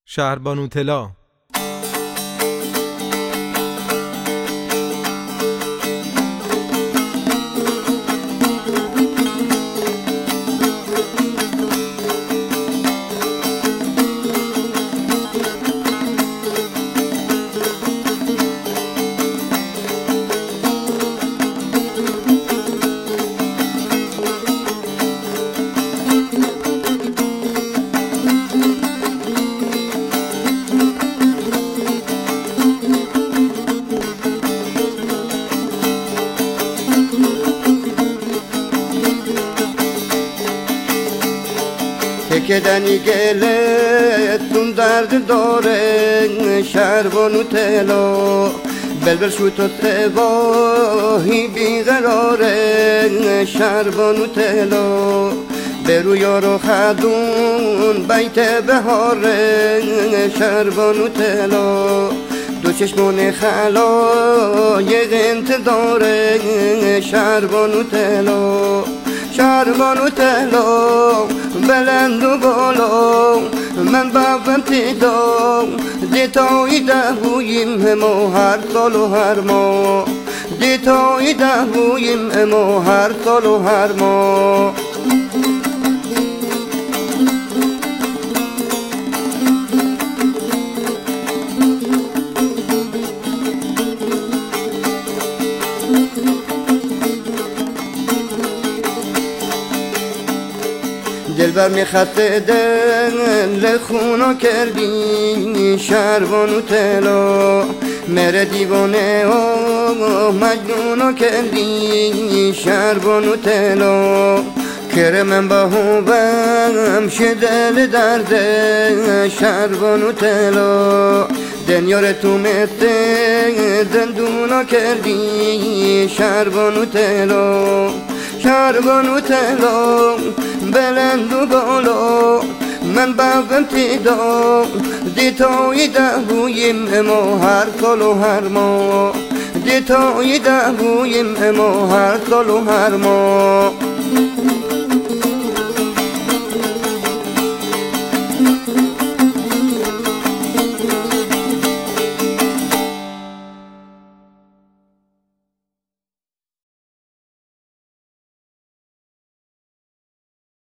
شهربانو طلا. تکدنی گلتون درد داره شهربانو طلا بلبل شوت و سواهی بیقراره شهربانو طلا برو یارو خدون بیت بهاره شهربانو طلا دو چشمون خلایق انتظاره شهربانو طلا شهربانو طلا بلند و بالا من بابم تدا دیتای دهویم ما هر سال و هر ماه دیتای دهویم ما هر سال و هر ماه دلبر میخسته دل خونو کردی شهربانو طلا مره دیوانه و مجنونو کردی شهربانو طلا کرمن با هوبم شدل درده شهربانو طلا دنیار تو مثل زندونو کردی شهربانو طلا شهربانو طلا بلند و بالا من بابم تدا دیتای دهویم ما هر سال و هر ماه دیتای دهویم ما هر سال و هر ماه